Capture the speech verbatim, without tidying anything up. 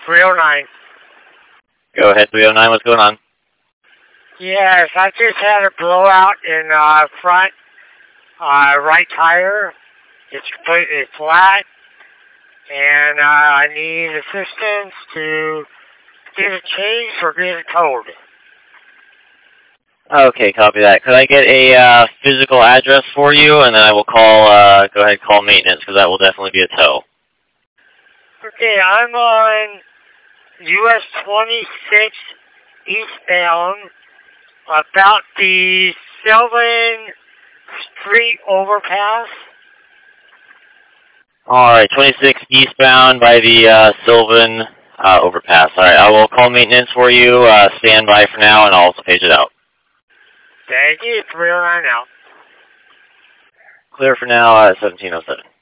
three oh nine. Go ahead, three oh nine. What's going on? Yes, I just had a blowout in uh, front uh, right tire. It's completely flat, and uh, I need assistance to get it changed or get it towed. Okay, copy that. Could I get a uh, physical address for you, and then I will call, uh, go ahead and call maintenance, because that will definitely be a tow. Okay, I'm on U S twenty-six eastbound, about the Sylvan Street overpass. Alright, twenty-six eastbound by the uh, Sylvan uh, overpass. Alright, I will call maintenance for you. Uh, stand by for now, and I'll also page it out. Thank you, three oh nine out. Clear for now, uh, seventeen oh seven.